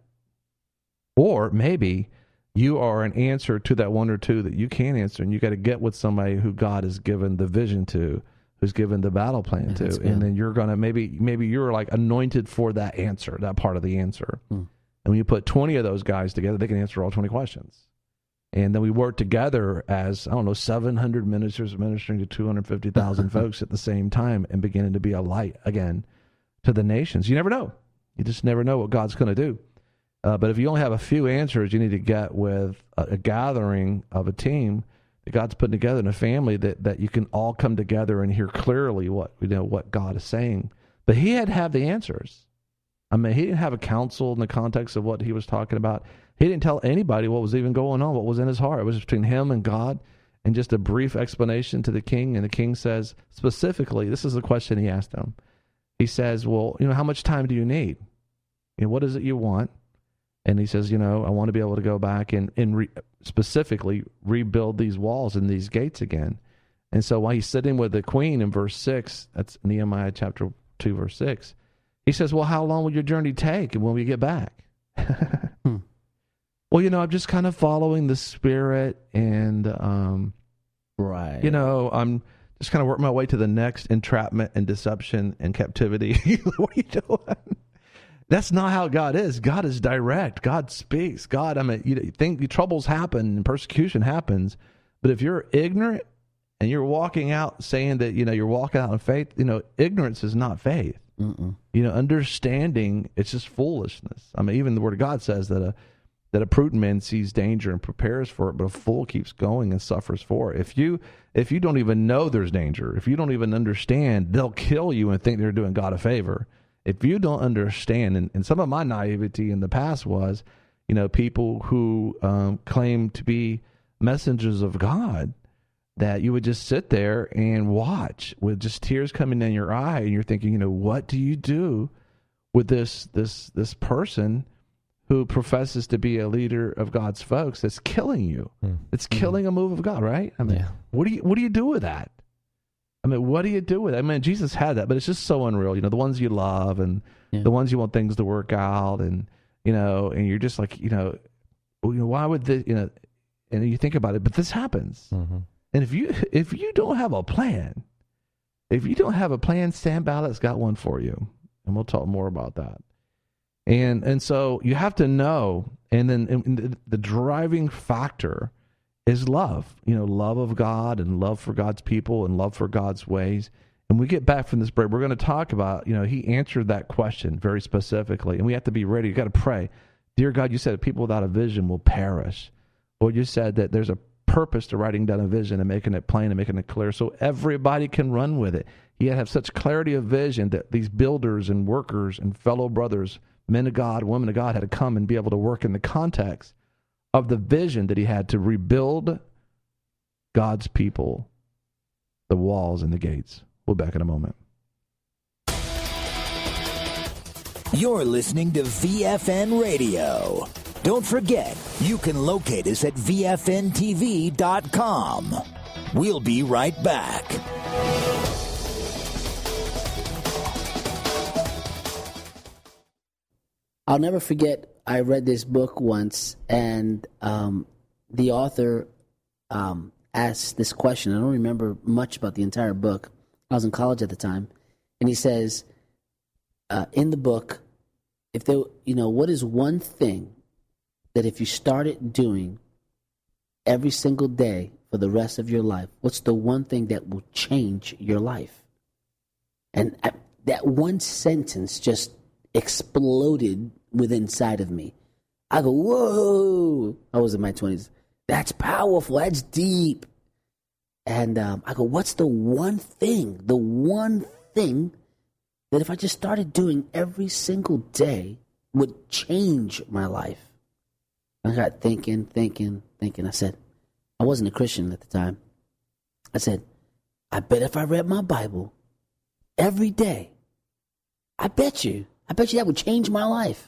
Or maybe you are an answer to that one or two that you can't answer, and you got to get with somebody who God has given the vision to, who's given the battle plan yeah, to, and then you're gonna maybe maybe you're like anointed for that answer, that part of the answer. Hmm. And when you put twenty of those guys together, they can answer all twenty questions. And then we work together as, I don't know, seven hundred ministers ministering to two hundred fifty thousand folks at the same time and beginning to be a light again to the nations. You never know. You just never know what God's going to do. Uh, but if you only have a few answers, you need to get with a, a gathering of a team that God's putting together in a family that, that you can all come together and hear clearly what, you know, what God is saying. But he had to have the answers. I mean, he didn't have a counsel in the context of what he was talking about. He didn't tell anybody what was even going on, what was in his heart. It was between him and God, and just a brief explanation to the king. And the king says, specifically, this is the question he asked him. He says, well, you know, how much time do you need? You know, what is it you want? And he says, you know, I want to be able to go back and, and re- specifically rebuild these walls and these gates again. And so while he's sitting with the queen in verse six, that's Nehemiah chapter two, verse six, he says, well, how long will your journey take and when we get back? hmm. Well, you know, I'm just kind of following the Spirit, and, um, right. you know, I'm just kind of working my way to the next entrapment and deception and captivity. What are you doing? That's not how God is. God is direct. God speaks. God, I mean, you think troubles happen and persecution happens, but if you're ignorant and you're walking out saying that, you know, you're walking out in faith, you know, ignorance is not faith. Mm-mm. You know, understanding, it's just foolishness. I mean, even the Word of God says that a that a prudent man sees danger and prepares for it, but a fool keeps going and suffers for it. If you if you don't even know there's danger, if you don't even understand, they'll kill you and think they're doing God a favor. If you don't understand, and, and some of my naivety in the past was, you know, people who um, claim to be messengers of God, that you would just sit there and watch with just tears coming down your eye, and you're thinking, you know, what do you do with this this this person who professes to be a leader of God's folks that's killing you? Mm. It's killing mm. a move of God, right? I mean, yeah. what do you what do you do with that? I mean, what do you do with it? I mean, Jesus had that, but it's just so unreal. You know, the ones you love and yeah. the ones you want things to work out, and, you know, and you're just like, you know, you know, why would this, you know, and you think about it, but this happens. Mm-hmm. And if you if you don't have a plan, if you don't have a plan, Sam Ballott's got one for you, and we'll talk more about that. And and so you have to know, and then and the, the driving factor is love, you know, love of God and love for God's people and love for God's ways. And we get back from this break, we're going to talk about, you know, he answered that question very specifically, and we have to be ready. You got to pray. Dear God, you said that people without a vision will perish. Or you said that there's a purpose to writing down a vision and making it plain and making it clear so everybody can run with it. He had to have such clarity of vision that these builders and workers and fellow brothers, men of God, women of God, had to come and be able to work in the context of the vision that he had to rebuild God's people, the walls and the gates. We'll be back in a moment. You're listening to V F N Radio. Don't forget, you can locate us at V F N T V dot com. We'll be right back. I'll never forget, I read this book once, and um, the author um, asked this question. I don't remember much about the entire book. I was in college at the time. And he says, uh, in the book, if there, you know, what is one thing that if you started doing every single day for the rest of your life, what's the one thing that will change your life? And I, that one sentence just exploded within inside of me. I go, whoa. I was in my twenties. That's powerful. That's deep. And um, I go, what's the one thing, the one thing that if I just started doing every single day would change my life? I got thinking, thinking, thinking. I said, I wasn't a Christian at the time. I said, I bet if I read my Bible every day, I bet you, I bet you that would change my life.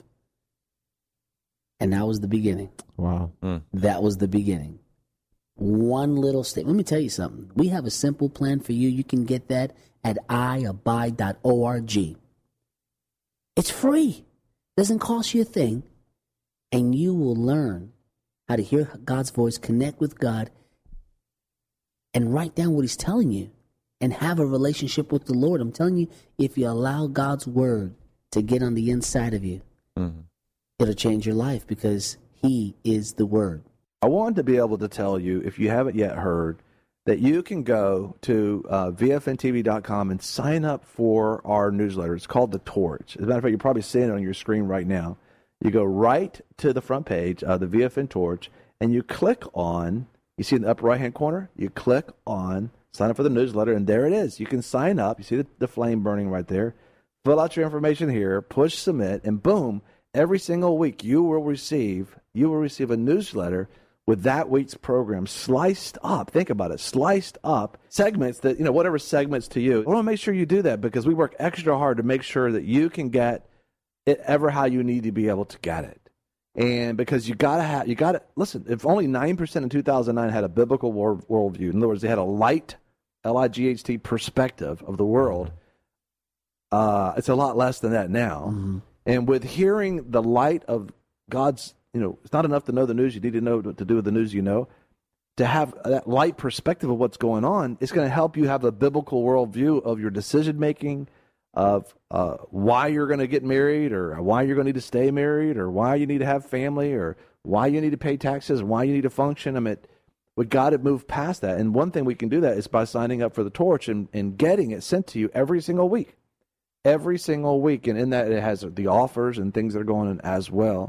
And that was the beginning. Wow. Mm. That was the beginning. One little step. Let me tell you something. We have a simple plan for you. You can get that at i abide dot org. It's free. Doesn't cost you a thing. And you will learn how to hear God's voice, connect with God, and write down what he's telling you and have a relationship with the Lord. I'm telling you, if you allow God's word to get on the inside of you, mm-hmm. it'll change your life because he is the word. I wanted to be able to tell you, if you haven't yet heard, that you can go to uh, V F N T V dot com and sign up for our newsletter. It's called The Torch. As a matter of fact, you're probably seeing it on your screen right now. You go right to the front page of the V F N Torch, and you click on, you see in the upper right-hand corner, you click on sign up for the newsletter, and there it is. You can sign up. You see the, the flame burning right there. Fill out your information here, push submit, and boom, every single week you will receive, you will receive a newsletter with that week's program sliced up. Think about it, sliced up segments that, you know, whatever segments to you. I want to make sure you do that because we work extra hard to make sure that you can get it ever how you need to be able to get it. And because you got to have, you got to, listen, if only nine percent in two thousand nine had a biblical world, worldview, in other words, they had a light, L I G H T perspective of the world, uh, it's a lot less than that now. Mm-hmm. And with hearing the light of God's, you know, it's not enough to know the news. You need to know what to do with the news you know. To have that light perspective of what's going on, it's going to help you have a biblical worldview of your decision-making, of uh, why you're going to get married, or why you're going to need to stay married, or why you need to have family, or why you need to pay taxes, why you need to function. I mean, we got to move past that. And one thing we can do that is by signing up for the Torch and, and getting it sent to you every single week. Every single week. And in that, it has the offers and things that are going on as well.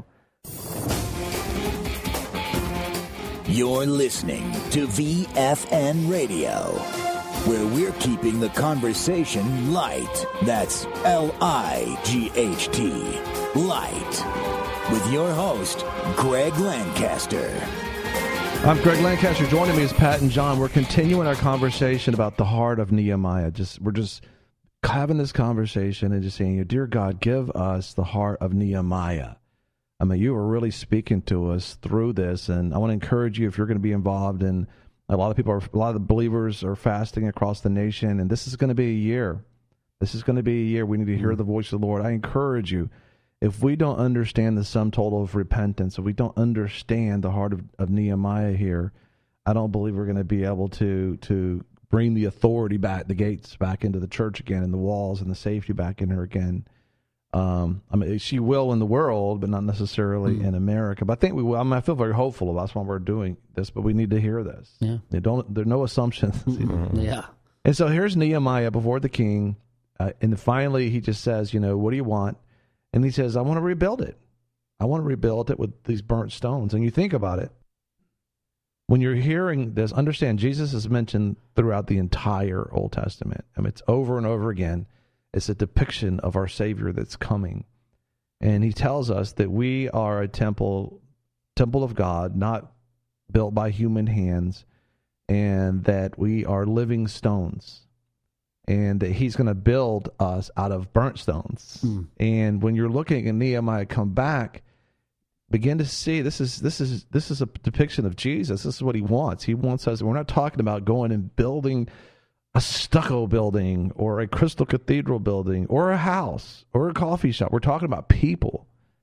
You're listening to V F N Radio, where we're keeping the conversation light. That's L I G H T, light. With your host, Greg Lancaster. I'm Greg Lancaster. Joining me is Pat and John. We're continuing our conversation about the heart of Nehemiah. Just We're just having this conversation and just saying, dear God, give us the heart of Nehemiah. I mean, you are really speaking to us through this, and I want to encourage you if you're going to be involved in. A lot of people are, a lot of the believers are fasting across the nation, and this is going to be a year. This is going to be a year. We need to hear the voice of the Lord. I encourage you, if we don't understand the sum total of repentance, if we don't understand the heart of, of Nehemiah here, I don't believe we're going to be able to to bring the authority back, the gates back into the church again, and the walls and the safety back in her again. Um, I mean, she will in the world, but not necessarily mm. in America. But I think we will. I mean, I feel very hopeful about that's why we're doing this. But we need to hear this. Yeah. They don't. There are no assumptions. Mm-hmm. Yeah. And so here's Nehemiah before the king, uh, and finally he just says, you know, what do you want? And he says, I want to rebuild it. I want to rebuild it with these burnt stones. And you think about it. When you're hearing this, understand Jesus is mentioned throughout the entire Old Testament. I mean, it's over and over again. It's a depiction of our Savior that's coming. And he tells us that we are a temple, temple of God, not built by human hands, and that we are living stones, and that he's going to build us out of burnt stones. Mm. And when you're looking at Nehemiah come back, begin to see this is this is this is a depiction of Jesus. This is what he wants. He wants us. We're not talking about going and building a stucco building or a crystal cathedral building or a house or a coffee shop. We're talking about people.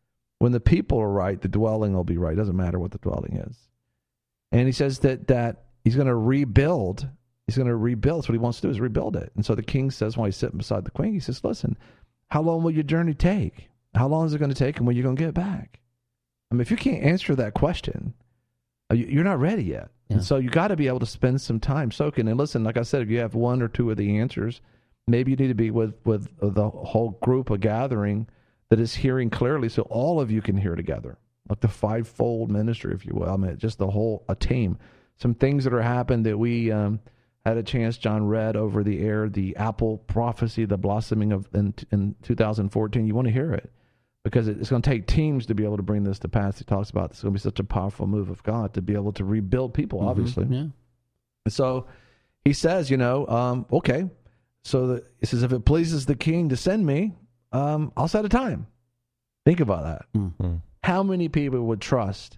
When the people are right, the dwelling will be right. It doesn't matter what the dwelling is. And he says that that he's going to rebuild. He's going to rebuild. That's what he wants to do, is rebuild it. And so the king says, while he's sitting beside the queen, he says, listen, how long will your journey take? How long is it going to take, and when are you going to get back? I mean, if you can't answer that question, you're not ready yet. Yeah. And so you got to be able to spend some time soaking. And listen, like I said, if you have one or two of the answers, maybe you need to be with, with the whole group, a gathering that is hearing clearly, so all of you can hear together, like the fivefold ministry, if you will. I mean, just the whole, a team. Some things that are happening that we um, had a chance, John read over the air, the apple prophecy, the blossoming of in, in two thousand fourteen. You want to hear it, because it's going to take teams to be able to bring this to pass. He talks about it's going to be such a powerful move of God to be able to rebuild people, mm-hmm. obviously. Yeah. And so he says, you know, um, okay, so the, he says, if it pleases the king to send me, um, I'll set a time. Think about that. Mm-hmm. How many people would trust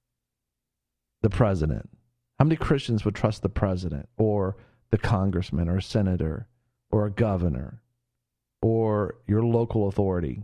the president? How many Christians would trust the president or the congressman or a senator or a governor or your local authority?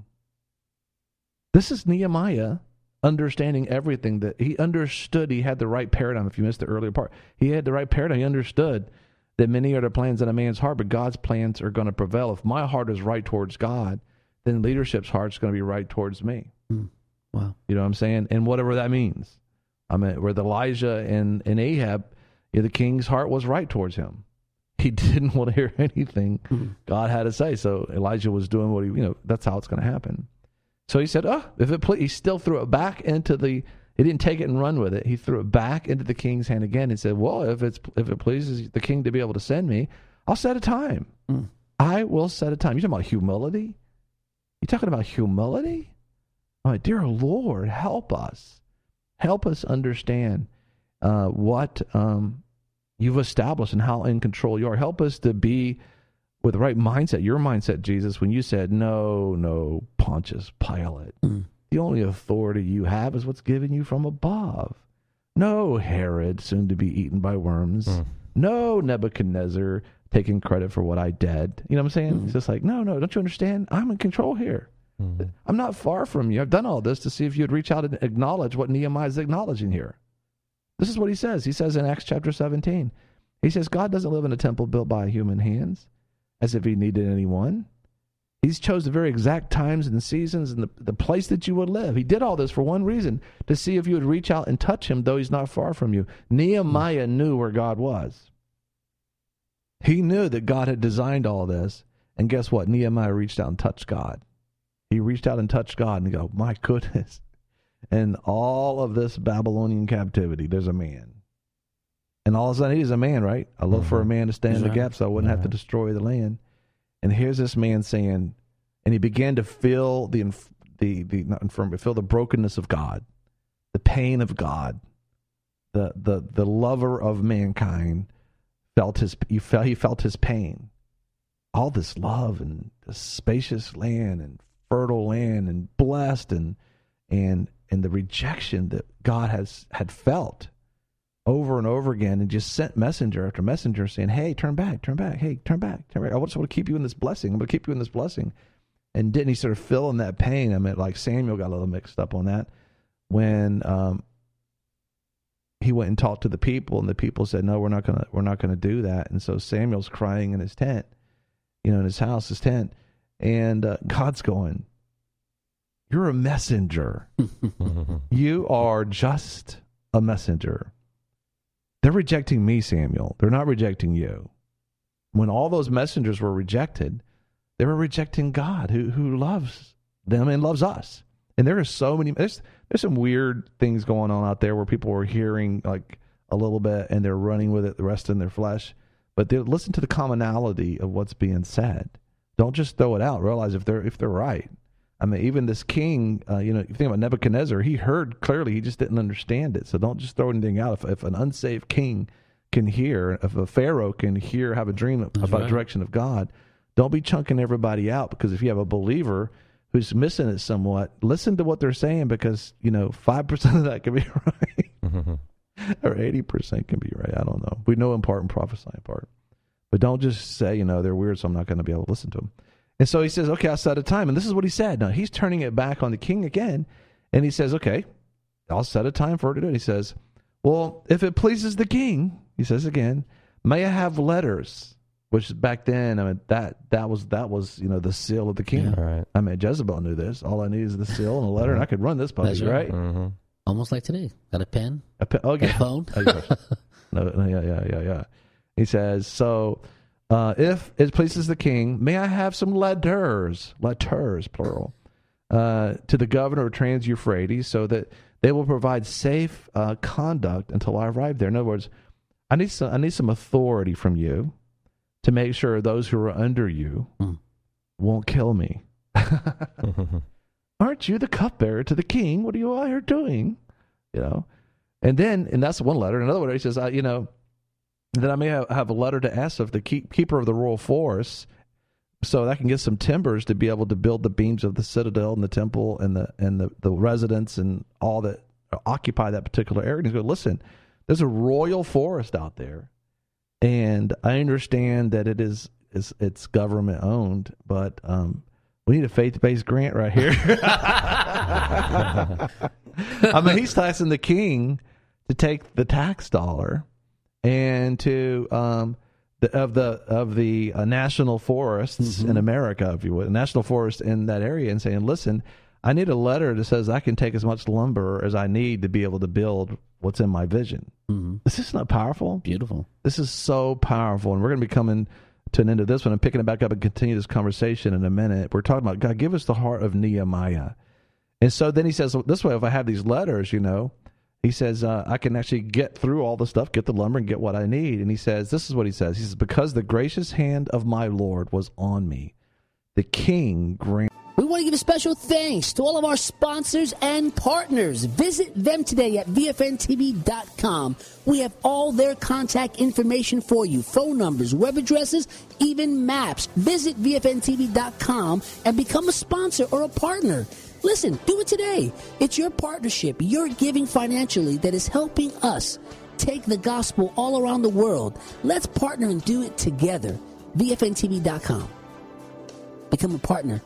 This is Nehemiah understanding everything, that he understood. He had the right paradigm. If you missed the earlier part, he had the right paradigm. He understood that many are the plans in a man's heart, but God's plans are going to prevail. If my heart is right towards God, then leadership's heart is going to be right towards me. Mm. Wow. You know what I'm saying? And whatever that means. I mean, with Elijah and, and Ahab, you know, the king's heart was right towards him. He didn't want to hear anything mm-hmm. God had to say. So Elijah was doing what he, you know, that's how it's going to happen. So he said, oh, if it, ple-, he still threw it back into the, he didn't take it and run with it. He threw it back into the king's hand again and said, well, if it's, if it pleases the king to be able to send me, I'll set a time. Mm. I will set a time. You're talking about humility? You talking about humility? Oh, dear Lord, help us. Help us understand uh, what um, you've established and how in control you are. Help us to be with the right mindset, your mindset, Jesus, when you said, no, no, Pontius Pilate. Mm. The only authority you have is what's given you from above. No, Herod, soon to be eaten by worms. Mm. No, Nebuchadnezzar, taking credit for what I did. You know what I'm saying? Mm. It's just like, no, no, don't you understand? I'm in control here. Mm. I'm not far from you. I've done all this to see if you'd reach out and acknowledge what Nehemiah is acknowledging here. This is what he says. He says in Acts chapter seventeen, he says, God doesn't live in a temple built by human hands as if he needed anyone. He's chose the very exact times and seasons and the, the place that you would live. He did all this for one reason, to see if you would reach out and touch him, though he's not far from you. Nehemiah mm. knew where God was. He knew that God had designed all this. And guess what? Nehemiah reached out and touched God. He reached out and touched God and go, my goodness. And all of this Babylonian captivity, there's a man. And all of a sudden, he's a man, right? I love mm-hmm. for a man to stand in the gap so I wouldn't mm-hmm. have to destroy the land. And here's this man saying, and he began to feel the, the, the not infirm, feel the brokenness of God, the pain of God, the, the, the lover of mankind felt his, he felt, he felt his pain. All this love and the spacious land and fertile land and blessed and, and, and the rejection that God has, had felt over and over again, and just sent messenger after messenger saying, hey, turn back, turn back, hey, turn back, turn back. I just want to keep you in this blessing. I'm going to keep you in this blessing. And didn't he sort of fill in that pain? I mean, like Samuel got a little mixed up on that when um, he went and talked to the people, and the people said, no, we're not going to, we're not going to do that. And so Samuel's crying in his tent, you know, in his house, his tent, and uh, God's going, you're a messenger. You are just a messenger. They're rejecting me, Samuel. They're not rejecting you. When all those messengers were rejected, they were rejecting God, who who loves them and loves us. And there are so many, there's, there's some weird things going on out there where people are hearing like a little bit and they're running with it, the rest in their flesh. But they listen to the commonality of what's being said. Don't just throw it out. Realize if they're if they're right. I mean, even this king, uh, you know, you think about Nebuchadnezzar, he heard clearly, he just didn't understand it. So don't just throw anything out. If, if an unsaved king can hear, if a pharaoh can hear, have a dream That's about right. direction of God, don't be chunking everybody out, because if you have a believer who's missing it somewhat, listen to what they're saying, because, you know, five percent of that can be right. Or eighty percent can be right. I don't know. We know in part and prophesy in part. But don't just say, you know, they're weird, so I'm not going to be able to listen to them. And so he says, okay, I'll set a time. And this is what he said. Now, he's turning it back on the king again. And he says, okay, I'll set a time for her to do it. He says, well, if it pleases the king, he says again, may I have letters? Which back then, I mean, that that was, that was you know, the seal of the king. Yeah, right. I mean, Jezebel knew this. All I need is the seal and a letter, and I could run this puppy, That's right? right. Mm-hmm. Almost like today. Got a pen? A pe- oh, Got yeah. a phone? Oh, yeah. no, no, yeah, yeah, yeah, yeah. He says, so uh, if it pleases the king, may I have some letters, letters, plural, uh, to the governor of Trans-Euphrates so that they will provide safe uh, conduct until I arrive there. In other words, I need some, I need some authority from you to make sure those who are under you mm. won't kill me. Aren't you the cupbearer to the king? What are you out here doing? You know, and then, and that's one letter. Another letter, he says, I, you know, that I may have, have a letter to ask of the keep, keeper of the royal forest, so that I can get some timbers to be able to build the beams of the citadel and the temple and the and the, the residence and all that occupy that particular area. And he's going, listen, there's a royal forest out there, and I understand that it is, is it's government owned, but um, we need a faith-based grant right here. I mean, he's taxing the king to take the tax dollar and to um, the, of the of the uh, national forests mm-hmm. in America, if you would, national forest in that area, and saying, listen, I need a letter that says I can take as much lumber as I need to be able to build what's in my vision. Mm-hmm. This is not powerful. Beautiful. This is so powerful, and we're going to be coming to an end of this one and picking it back up and continue this conversation in a minute. We're talking about, God, give us the heart of Nehemiah. And so then he says, this way, if I have these letters, you know, he says, uh, I can actually get through all the stuff, get the lumber, and get what I need. And he says, this is what he says. He says, because the gracious hand of my Lord was on me, the king granted. We want to give a special thanks to all of our sponsors and partners. Visit them today at V F N T V dot com. We have all their contact information for you. Phone numbers, web addresses, even maps. Visit V F N T V dot com and become a sponsor or a partner. Listen, do it today. It's your partnership, your giving financially that is helping us take the gospel all around the world. Let's partner and do it together. V F N T V dot com. Become a partner.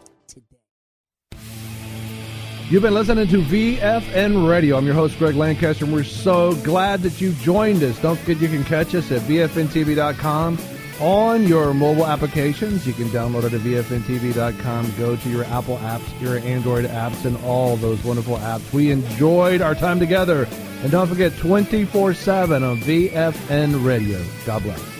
You've been listening to V F N Radio. I'm your host, Greg Lancaster, and we're so glad that you joined us. Don't forget you can catch us at V F N T V dot com on your mobile applications. You can download it at V F N T V dot com. Go to your Apple apps, your Android apps, and all those wonderful apps. We enjoyed our time together. And don't forget, twenty-four seven on V F N Radio. God bless.